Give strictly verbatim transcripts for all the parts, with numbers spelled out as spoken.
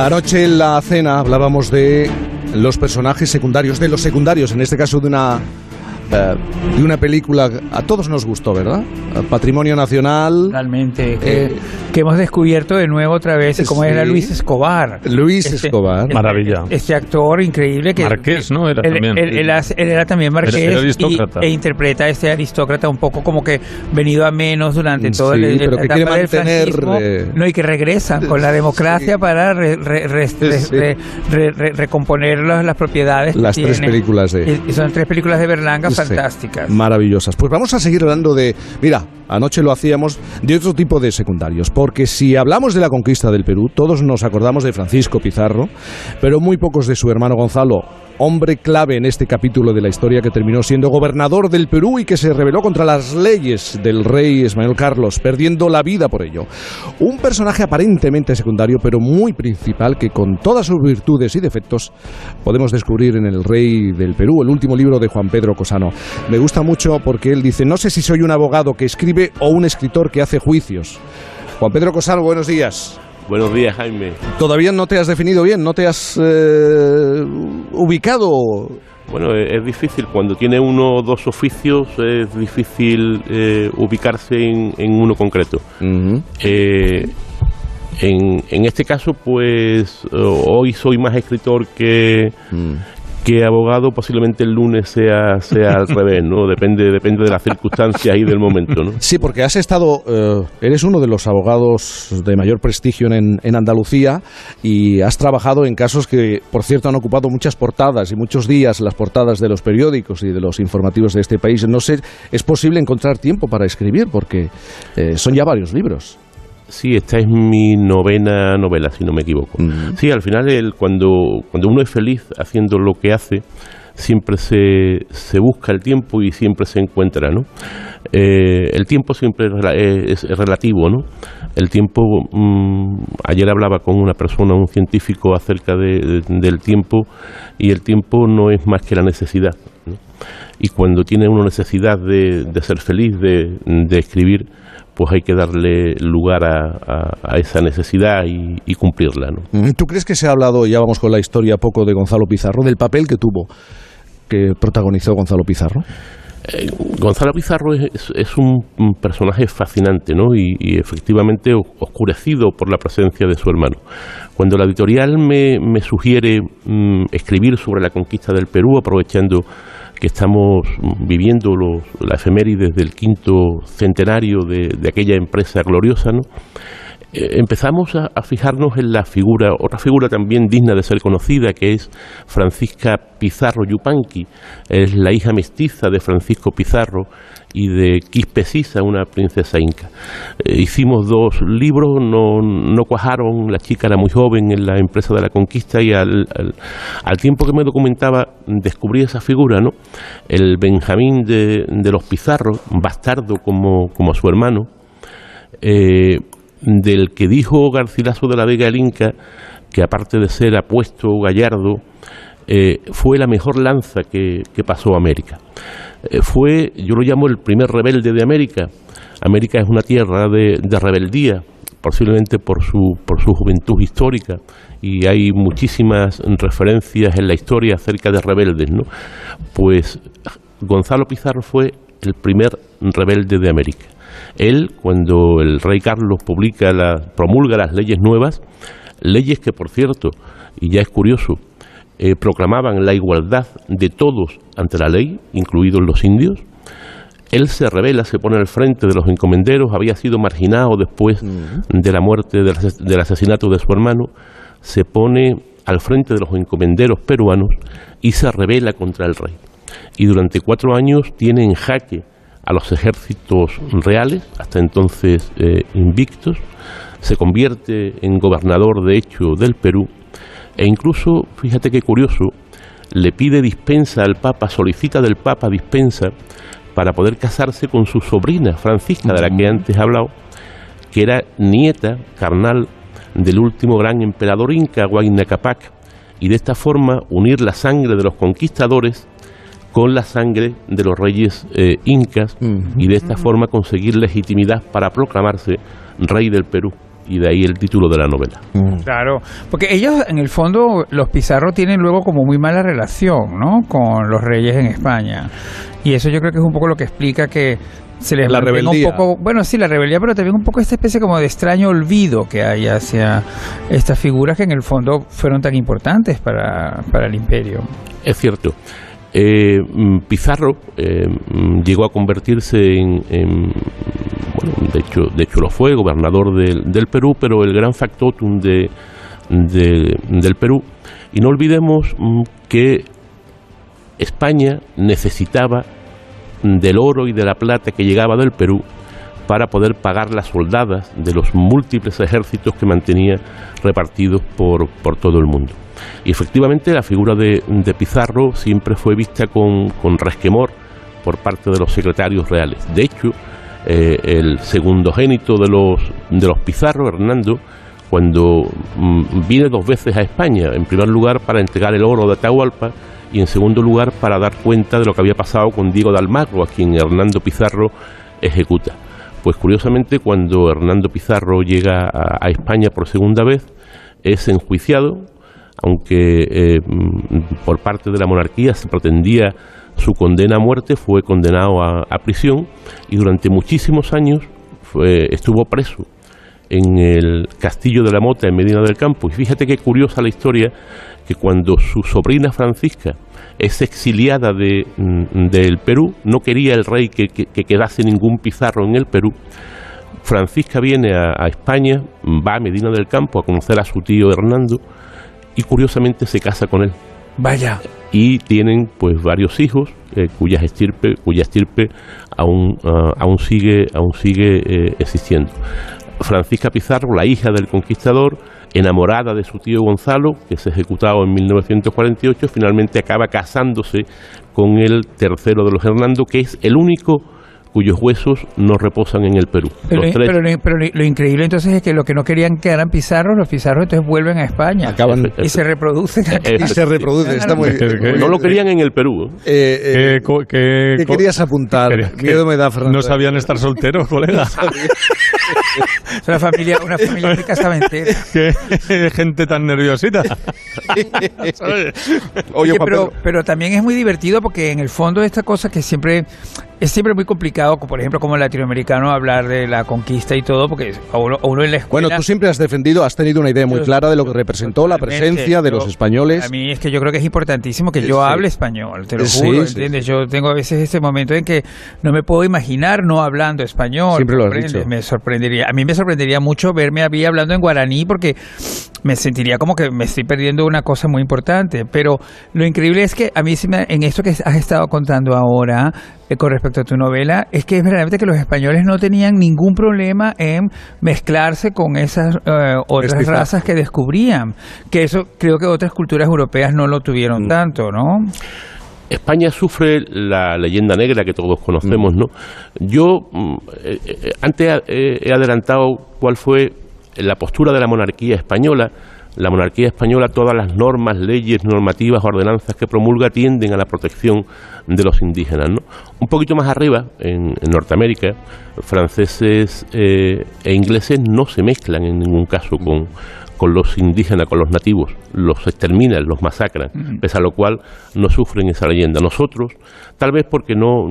Anoche en la cena hablábamos de los personajes secundarios, de los secundarios, en este caso de una eh, de una película a todos nos gustó, ¿verdad? Patrimonio Nacional. Realmente, que, eh, que hemos descubierto de nuevo otra vez cómo sí. era Luis Escobar. Luis este, Escobar. Este, Maravilla. Este actor increíble que... Marqués, ¿no? Era él, también. Él, él, él, él era también marqués era, era aristócrata. Y, e interpreta a este aristócrata un poco como que venido a menos durante todo sí, el, pero la que etapa del franquismo. Eh... No, y que regresan con la democracia sí. para re, re, re, sí. re, re, re, recomponer las, las propiedades. Las tres tiene. películas de... Y son tres películas de Berlanga sí. fantásticas. Maravillosas. Pues vamos a seguir hablando de... Mira, anoche lo hacíamos de otro tipo de secundarios, porque si hablamos de la conquista del Perú, todos nos acordamos de Francisco Pizarro, pero muy pocos de su hermano Gonzalo, hombre clave en este capítulo de la historia que terminó siendo gobernador del Perú y que se rebeló contra las leyes del rey Ismael Carlos, perdiendo la vida por ello. Un personaje aparentemente secundario, pero muy principal, que con todas sus virtudes y defectos podemos descubrir en El Rey del Perú, el último libro de Juan Pedro Cosano. Me gusta mucho porque él dice, no sé si soy un abogado que escribe o un escritor que hace juicios. Juan Pedro Cosano, buenos días. Buenos días, Jaime. Todavía no te has definido bien, no te has eh, ubicado. Bueno, es difícil. Cuando tiene uno o dos oficios, es difícil eh, ubicarse en, en uno concreto. Uh-huh. eh, en, en este caso, pues, hoy soy más escritor que... Uh. que abogado, posiblemente el lunes sea sea al revés, ¿no? Depende depende de las circunstancias y del momento, ¿no? Sí, porque has estado, eh, eres uno de los abogados de mayor prestigio en, en Andalucía y has trabajado en casos que, por cierto, han ocupado muchas portadas y muchos días las portadas de los periódicos y de los informativos de este país. No sé, ¿es posible encontrar tiempo para escribir? Porque eh, son ya varios libros. Sí, esta es mi novena novela, si no me equivoco. Uh-huh. Sí, al final, el, cuando, cuando uno es feliz haciendo lo que hace, siempre se, se busca el tiempo y siempre se encuentra, ¿no? Eh, el tiempo siempre es, es relativo, ¿no? El tiempo, mmm, ayer hablaba con una persona, un científico, acerca de, de, del tiempo, y el tiempo no es más que la necesidad, ¿no? Y cuando tiene uno necesidad de, de ser feliz, de, de escribir, pues hay que darle lugar a, a, a esa necesidad y, y cumplirla, ¿no? ¿Tú crees que se ha hablado, ya vamos con la historia poco, de Gonzalo Pizarro, del papel que tuvo, que protagonizó Gonzalo Pizarro? Eh, Gonzalo Pizarro es, es un personaje fascinante, ¿no? Y, y efectivamente oscurecido por la presencia de su hermano. Cuando la editorial me, me sugiere mmm, escribir sobre la conquista del Perú, aprovechando que estamos viviendo los, la efemérides del quinto centenario de, de aquella empresa gloriosa, ¿no? Eh, empezamos a, a fijarnos en la figura, otra figura también digna de ser conocida, que es Francisca Pizarro Yupanqui. Es la hija mestiza de Francisco Pizarro y de Quispe Sisa, una princesa inca. Eh, hicimos dos libros, no, no cuajaron, la chica era muy joven en la empresa de la conquista, y al, al, al tiempo que me documentaba descubrí esa figura, ¿no? El Benjamín de, de los Pizarro, bastardo como, como su hermano, eh, del que dijo Garcilaso de la Vega el Inca, que aparte de ser apuesto, gallardo, eh, fue la mejor lanza que, que pasó a América. Eh, fue, yo lo llamo el primer rebelde de América. América es una tierra de, de rebeldía, posiblemente por su, por su juventud histórica, y hay muchísimas referencias en la historia acerca de rebeldes, ¿no? Pues Gonzalo Pizarro fue el primer rebelde de América. Él, cuando el rey Carlos publica la, promulga las leyes nuevas, leyes que, por cierto, y ya es curioso, eh, proclamaban la igualdad de todos ante la ley, incluidos los indios, él se rebela, se pone al frente de los encomenderos, había sido marginado después de la muerte, del, del asesinato de su hermano, se pone al frente de los encomenderos peruanos y se rebela contra el rey. Y durante cuatro años tiene en jaque a los ejércitos reales, hasta entonces eh, invictos, se convierte en gobernador de hecho del Perú, e incluso, fíjate qué curioso, le pide dispensa al Papa, solicita del Papa dispensa para poder casarse con su sobrina Francisca, de la que antes he hablado, que era nieta carnal del último gran emperador inca, Huayna Cápac, y de esta forma unir la sangre de los conquistadores con la sangre de los reyes eh, incas, uh-huh. y de esta forma conseguir legitimidad para proclamarse rey del Perú. y de ahí el título de la novela. Claro, porque ellos en el fondo, los Pizarro tienen luego como muy mala relación, ¿no?, con los reyes en España, y eso yo creo que es un poco lo que explica que se les la rebeldía. un poco, bueno, sí, la rebeldía, pero también un poco esta especie como de extraño olvido que hay hacia estas figuras que en el fondo fueron tan importantes para, para el imperio. Es cierto. Eh, Pizarro eh, llegó a convertirse en, en bueno, de hecho, de hecho lo fue, gobernador del, del Perú, pero el gran factotum de, de, del Perú. Y no olvidemos que España necesitaba del oro y de la plata que llegaba del Perú para poder pagar las soldadas de los múltiples ejércitos que mantenía repartidos por, por todo el mundo. Y efectivamente la figura de, de Pizarro siempre fue vista con, con resquemor por parte de los secretarios reales. De hecho, eh, el segundogénito de los, de los Pizarro, Hernando, cuando mm, viene dos veces a España, en primer lugar para entregar el oro de Atahualpa y en segundo lugar para dar cuenta de lo que había pasado con Diego de Almagro, a quien Hernando Pizarro ejecuta. Pues curiosamente, cuando Hernando Pizarro llega a, a España por segunda vez, es enjuiciado, aunque eh, por parte de la monarquía se pretendía su condena a muerte, fue condenado a, a prisión y durante muchísimos años fue, estuvo preso en el Castillo de la Mota en Medina del Campo. Y fíjate qué curiosa la historia, que cuando su sobrina Francisca es exiliada de, del Perú, no quería el rey que, que, que quedase ningún Pizarro en el Perú. Francisca viene a, a España, va a Medina del Campo a conocer a su tío Hernando y curiosamente se casa con él. Vaya. Y tienen pues varios hijos eh, cuyas estirpe, cuya estirpe aún, uh, aún sigue, aún sigue eh, existiendo. Francisca Pizarro, la hija del conquistador, enamorada de su tío Gonzalo, que es ejecutado en mil novecientos cuarenta y ocho, finalmente acaba casándose con el tercero de los Hernando, que es el único cuyos huesos no reposan en el Perú. Pero, tres... pero, lo, pero lo, lo increíble entonces es que lo que no querían que eran Pizarros, los Pizarros entonces vuelven a España. Acaban y se reproducen aquí. Y se reproducen, está muy bien. No lo querían en el Perú. Eh, eh, ¿Qué, qué, ¿Qué querías apuntar? ¿Qué, Miedo me da, Fernando. ¿No sabían estar solteros, colega? Es una familia, una familia muy casamentera. ¿Qué gente tan nerviosita? Oye, Oye pero, pero también es muy divertido porque en el fondo esta cosa que siempre es siempre muy complicado, por ejemplo, como latinoamericano, hablar de la conquista y todo, porque a uno, a uno en la escuela... Bueno, tú siempre has defendido, has tenido una idea muy clara de lo que representó la presencia de los españoles. A mí es que yo creo que es importantísimo que yo sí. hable español, te lo sí, juro, sí, ¿entiendes? Sí. Yo tengo a veces este momento en que no me puedo imaginar no hablando español. Siempre lo has dicho. Me sorprendería, a mí me sorprendería mucho verme a mí hablando en guaraní porque me sentiría como que me estoy perdiendo una cosa muy importante. Pero lo increíble es que a mí, en esto que has estado contando ahora, eh, con respecto a tu novela, es que es verdaderamente que los españoles no tenían ningún problema en mezclarse con esas eh, otras Mestiza. razas que descubrían. Que eso creo que otras culturas europeas no lo tuvieron mm. tanto, ¿no? España sufre la leyenda negra que todos conocemos, ¿no? Yo eh, eh, antes eh, he adelantado cuál fue la postura de la monarquía española. La monarquía española, todas las normas, leyes, normativas, ordenanzas que promulga tienden a la protección de los indígenas, ¿no? Un poquito más arriba, en, en Norteamérica, franceses eh, e ingleses no se mezclan en ningún caso con, con los indígenas, con los nativos. Los exterminan, los masacran, uh-huh. pese a lo cual no sufren esa leyenda. Nosotros, tal vez porque no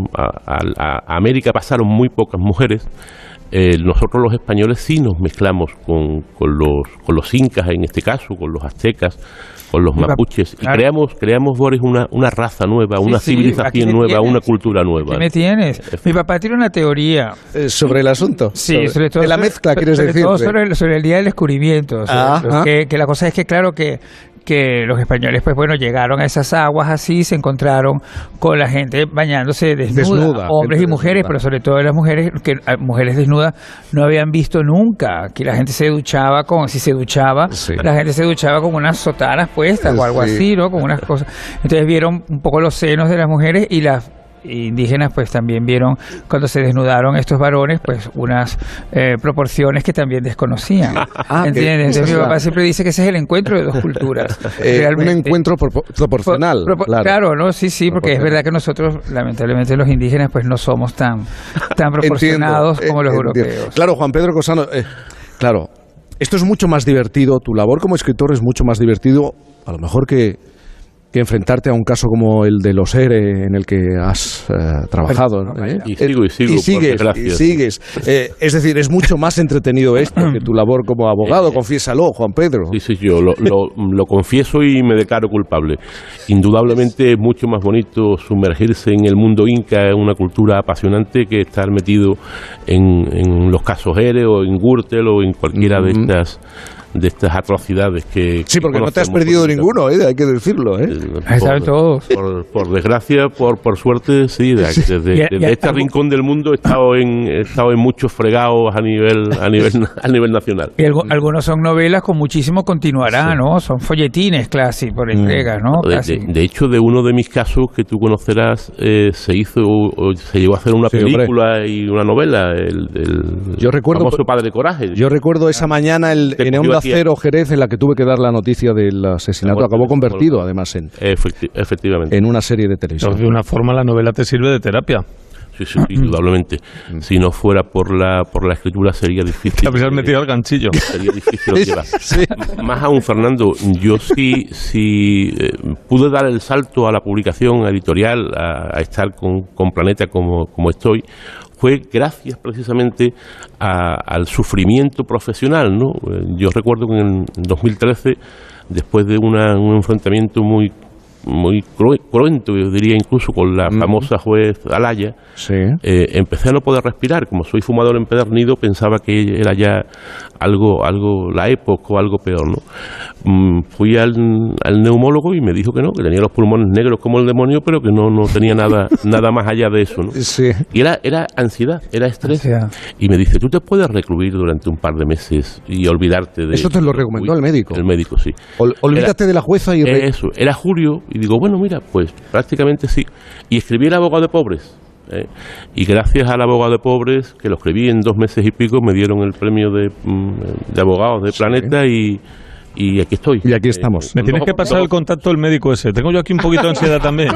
a, a, a América pasaron muy pocas mujeres, Eh, nosotros los españoles sí nos mezclamos con, con los con los incas en este caso, con los aztecas, con los mapuches, y creamos, creamos Boris, una, una raza nueva, una sí, civilización sí, nueva, una cultura nueva. ¿Qué me tienes? Mi papá tiene una teoría. Eh, ¿Sobre el asunto? Sí, sobre, sobre todo. De la mezcla, sobre, quieres sobre decir. Todo sobre, el, sobre el Día del Descubrimiento. Sobre, que, que la cosa es que, claro, que que los españoles, pues bueno, llegaron a esas aguas así, se encontraron con la gente bañándose desnuda, desnuda hombres y mujeres, desnuda. Pero sobre todo las mujeres, que mujeres desnudas no habían visto nunca, que la gente se duchaba con, si se duchaba, sí. la gente se duchaba con unas sotanas puestas sí. o algo así, ¿no? Con unas cosas. Entonces vieron un poco los senos de las mujeres y las indígenas pues también vieron cuando se desnudaron estos varones pues unas eh, proporciones que también desconocían. Ah, ¿entiendes? Entonces, mi papá siempre dice que ese es el encuentro de dos culturas. Eh, un encuentro pro- proporcional. Pro- pro- claro. claro, no, sí, sí, porque es verdad que nosotros, lamentablemente, los indígenas pues no somos tan, tan proporcionados Entiendo, como los eh, europeos. Claro, Juan Pedro Cosano, eh, Claro, esto es mucho más divertido, tu labor como escritor es mucho más divertido, a lo mejor que, que enfrentarte a un caso como el de los E R E en el que has eh, trabajado. ¿no? ¿Eh? Y sigo y sigo, y sigues, y sigues. Eh, es decir, es mucho más entretenido esto que tu labor como abogado, confiésalo, Juan Pedro. Sí, sí, yo lo, lo, lo confieso y me declaro culpable. Indudablemente es mucho más bonito sumergirse en el mundo inca, en una cultura apasionante, que estar metido en, en los casos E R E o en Gürtel o en cualquiera de estas de estas atrocidades que... Sí, porque que no te has perdido ninguno, ¿eh? Hay que decirlo, ¿eh? Por, todos. Por, por desgracia, por, por suerte, sí, desde, desde, desde este rincón del mundo he estado en, he estado en muchos fregados a nivel, a nivel, a nivel nacional. Y algo, algunos son novelas con muchísimo continuará, sí. ¿no? Son folletines casi por entregas, ¿no? De, de, de hecho, de uno de mis casos que tú conocerás, eh, se hizo, o se llegó a hacer una sí, película hombre. y una novela, el, el yo recuerdo, famoso Padre Coraje. Yo recuerdo esa mañana el, en Onda Cero Jerez, en la que tuve que dar la noticia del asesinato, bueno, acabó convertido bueno, además en, efecti efectivamente. en una serie de televisión. De una forma la novela te sirve de terapia. Sí, sí, indudablemente. Si no fuera por la por la escritura sería difícil. Te habrías metido al ganchillo. Sería difícil de llevar. Sí. Más aún, Fernando, yo sí, sí eh, pude dar el salto a la publicación editorial, a, a estar con, con Planeta como, como estoy, fue gracias precisamente a, al sufrimiento profesional, ¿no? Yo recuerdo que en dos mil trece, después de una, un enfrentamiento muy muy cruento, yo diría, incluso con la famosa juez Alaya, sí. eh, empecé a no poder respirar. Como soy fumador empedernido, pensaba que era ya algo, algo la época o algo peor, ¿no? Mm, fui al, al neumólogo y me dijo que no, que tenía los pulmones negros como el demonio, pero que no, no tenía nada, nada más allá de eso, ¿no? Sí. Y era, era ansiedad, era estrés. Ansiedad. Y me dice, tú te puedes recluir durante un par de meses y olvidarte de... Eso te lo recomendó el médico. El médico, sí. Ol, olvídate era, de la jueza y... Re... Eso, era julio. Y digo, bueno, mira, pues prácticamente sí. Y escribí El abogado de pobres. ¿eh? Y gracias al abogado de pobres, que lo escribí en dos meses y pico, me dieron el premio de, de abogados de sí. Planeta y... Y aquí estoy. Y aquí estamos. Me tienes que pasar el contacto del médico ese. Tengo yo aquí un poquito de ansiedad también.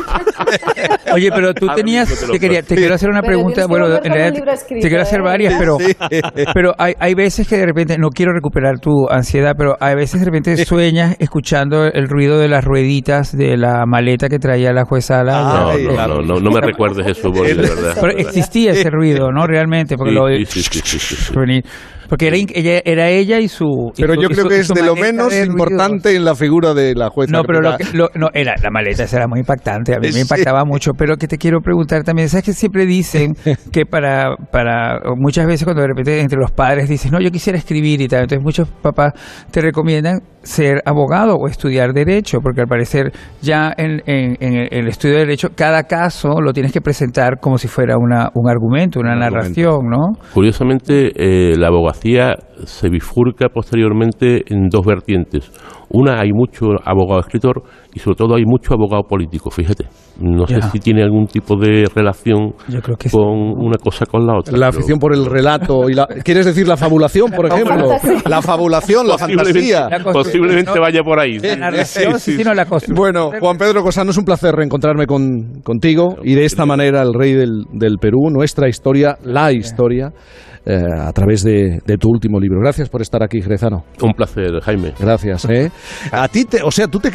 Oye, pero tú tenías... Te, quería, te quiero hacer una pregunta. Bueno, en realidad te quiero hacer varias, pero, pero hay, hay veces que de repente... No quiero recuperar tu ansiedad, pero hay veces de repente sueñas escuchando el ruido de las rueditas de la maleta que traía la jueza Alaya. Ah, no, no, no, no me recuerdes eso, Boli, de verdad. Pero existía ese ruido, ¿no? Realmente, porque sí, lo... Sí, sí, sí, sí, sí. Porque era ella, era ella y su... Pero y su, yo creo su, que es de lo menos importante ruido. En la figura de la jueza. No, pero lo que, lo, no, era, la maleta esa era muy impactante, a mí me impactaba sí. mucho, pero que te quiero preguntar también, ¿sabes que siempre dicen que para, para muchas veces cuando de repente entre los padres dices, no, yo quisiera escribir y tal, entonces muchos papás te recomiendan ser abogado o estudiar Derecho, porque al parecer ya en, en, en el estudio de Derecho cada caso lo tienes que presentar como si fuera una, un argumento, una un narración, argumento. ¿no? Curiosamente, eh, la abogacía se bifurca posteriormente en dos vertientes. Una, hay mucho abogado escritor y sobre todo hay mucho abogado político, fíjate. No ya. sé si tiene algún tipo de relación Yo creo que con sí. una cosa con la otra. La afición por el relato. y la ¿Quieres decir la fabulación, por ejemplo? La fabulación, la fantasía. La posiblemente no, vaya por ahí. La narración, sí, sí, no la construcción. Bueno, Juan Pedro Cosano, es un placer reencontrarme con, contigo y de esta manera el rey del, del Perú, nuestra historia, la historia, eh, a través de, de tu último libro. Gracias por estar aquí, jerezano. Un placer, Jaime. Gracias. ¿eh? A ti, te, o sea, tú te